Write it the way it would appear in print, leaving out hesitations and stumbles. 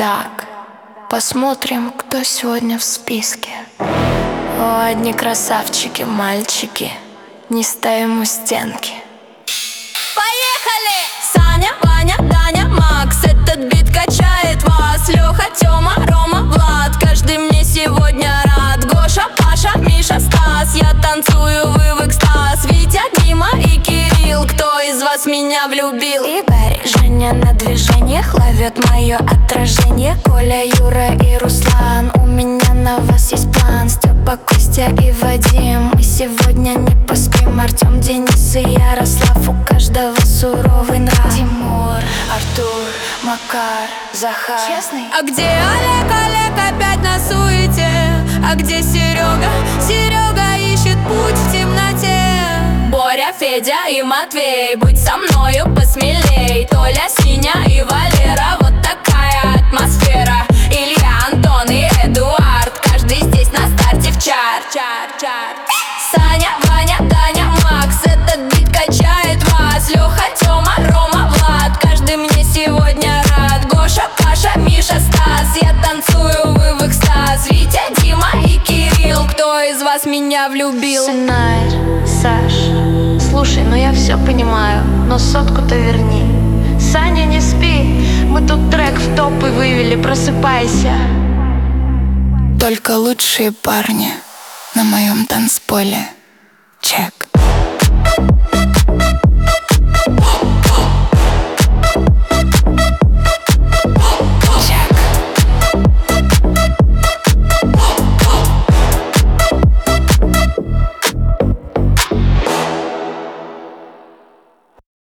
Так, посмотрим, кто сегодня в списке. О, одни красавчики, мальчики, не ставим у стенки. Поехали! Саня, Ваня, Даня, Макс, этот бит качает вас. Леха, Тёма, Рома, Влад, каждый мне сегодня рад. Гоша, Паша, Миша, Стас, я танцую, вы в экстаз. Витя, Дима и Кирилл, кто из вас меня влюбил? И Барри, Женя на движениях ловит мое отражение. Коля, Юра и Руслан, у меня на вас есть план. Степа, Костя и Вадим, мы сегодня не поспим. Артем, Денис и Ярослав, у каждого суровый нрав. Тимур, Артур, Макар, Захар. Честный? А где Олег, Олег опять на суете? А где Серега? Серега ищет путь в темноте. Боря, Федя и Матвей, будь со мною посмелей. Толя, Синя и Валера, вот такая атмосфера. Илья, Антон и Эдуард, каждый здесь на старте в чарт. Саня, Ваня, Даня, Макс, этот бит качает вас. Леха, Тёма, Рома, Влад, каждый мне сегодня рад. Гоша, Паша, Миша, Стас, я танцую, вы в экстаз. Витя, Дима и Кирилл, кто из вас меня влюбил? Сценарь, Саш, слушай, ну я все понимаю, но сотку-то верни. Саня, не спи, мы тут трек в топы вывели, просыпайся. Только лучшие парни на моем танцполе. Чек.